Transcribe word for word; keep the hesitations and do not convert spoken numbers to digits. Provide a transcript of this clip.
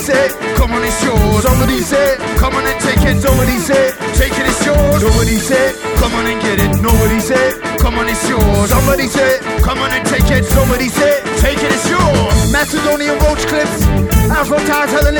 say, come on, it's yours. Somebody say, come on and take it. Somebody say, take it, it's yours. Nobody say, come on and get it. Nobody say, come on, it's yours. Somebody say, come on and take it. Somebody say, take it, it's yours. Macedonian roach clips, Afro ties, Helen